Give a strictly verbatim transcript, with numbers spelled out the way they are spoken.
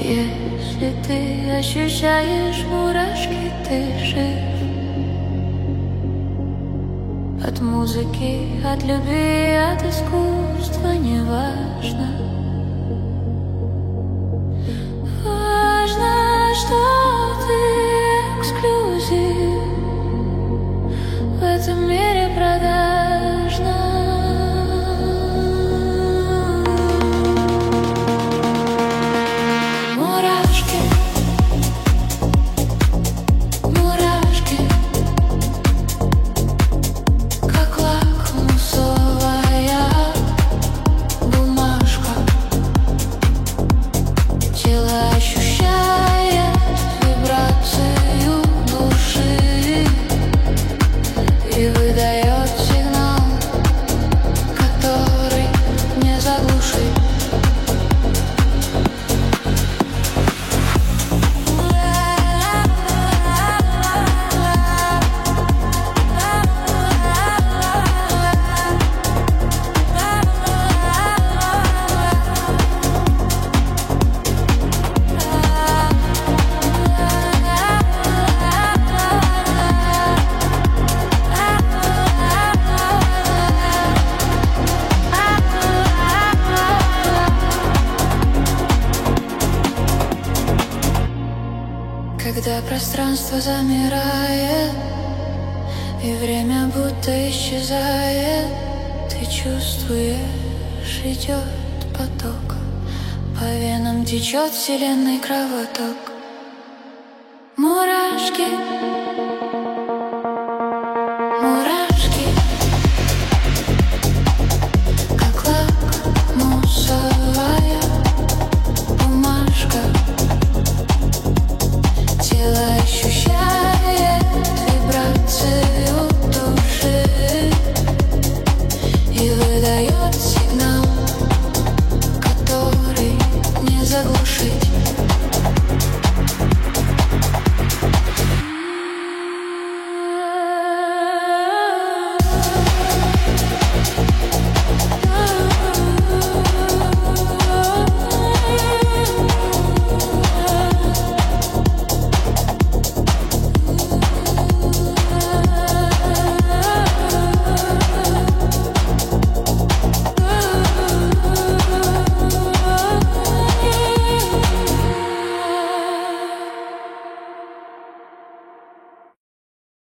Если ты ощущаешь мурашки, ты жив. От музыки, от любви, от искусства неважно. Важно, что ты эксклюзив в этом мире продажно. Мурашки, мурашки, как лакмусовая бумажка. Тело ощущает вибрацию души и выдает сигнал, который не заглушить. Когда пространство замирает и время будто исчезает, ты чувствуешь, идет поток, по венам течет вселенной кровоток. Мурашки, мурашки, как лакмусовая бумажка. Тело ощущает вибрацию души и выдает сигнал, который не заглушить.